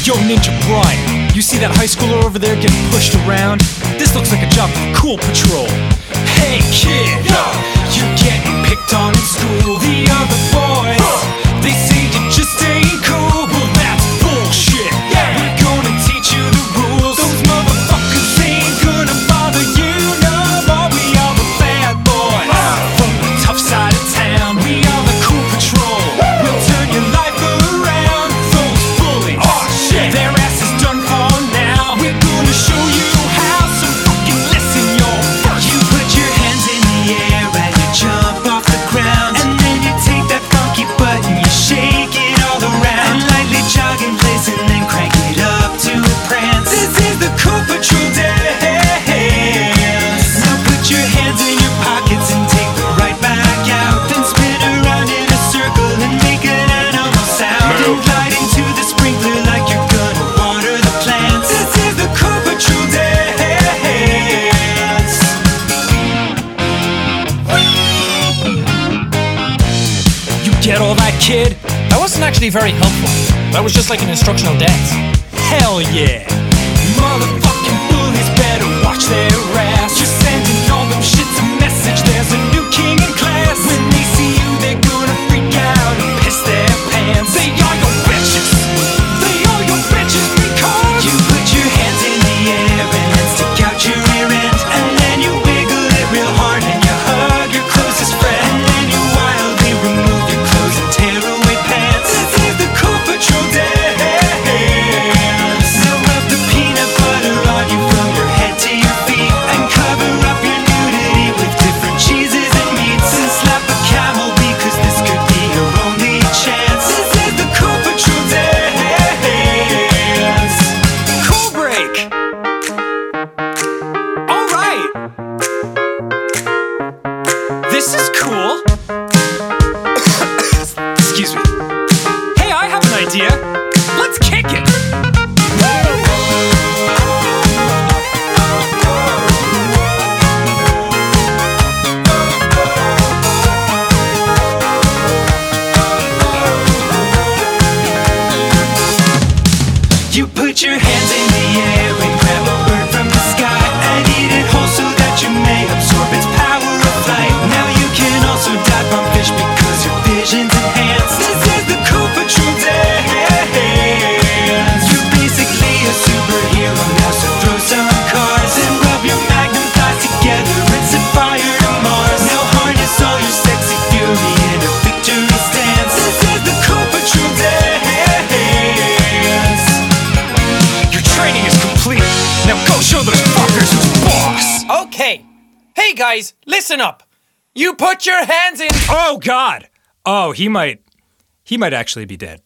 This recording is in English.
Yo, Ninja Brian, you see that high schooler over there getting pushed around? This looks like a job for Cool Patrol. Hey kid, you're getting picked on in school. The other boys, they say you just ain't cool. Well, that's bullshit. We're gonna teach you the rules. Those motherfuckers ain't gonna bother you no more. We are the bad boys from the tough side of town. We are the Cool Patrol. We'll turn your life around. Those bullies, their ass is done for now. We're gonna show you how. So fucking listen, you're first. You put your hands in the air and you jump off the ground, and then you take that funky butt and you shake it all around, and lightly jog in place and then crank it up to a prance. This is the Cool Patrol dance. Now put your hands in your pockets and take the right back out, then spin around in a circle and make an animal sound. Then glide into the sprinkler like you're gonna water the plants. This is the Cool Patrol dance. You get all that, kid? That wasn't actually very helpful. That was just like an instructional dance. Hell yeah! Motherfucking bullies better watch their ass. You're sending all them shits a message. There's a new king in class. When they see you, they're gonna freak out and piss their pants. They are your bitches. They are your bitches because you put your hands in the air and then stick out your rear end, and then you wiggle it real hard and you hug your closest friend, and then you wildly remove your clothes and tear away pants. This is the Cool Patrol dance. Now rub the peanut butter on you from your head to your feet, and cover up your nudity with different cheeses and meats, and slap a camel because this could be your only chance. This is the Cool Patrol dance. Cool break. All right. This is cool. Excuse me. Hey, I have an idea. Let's kick it. You put your hands in the air and grab a bird from the sky and eat it whole so that you may absorb its power of flight. Now you can also dive from fish because your vision's enhanced. This is the Cool Patrol dance. You're basically a superhero now, so throw some cars and rub your magnum thighs together and set fire to Mars. Now harness all your sexy fury in a victory stance. This is the Cool Patrol dance. Your training is complete. Now go show those fuckers who's boss. Okay. Hey guys, listen up. You put your hands in. Oh God. Oh, he might actually be dead.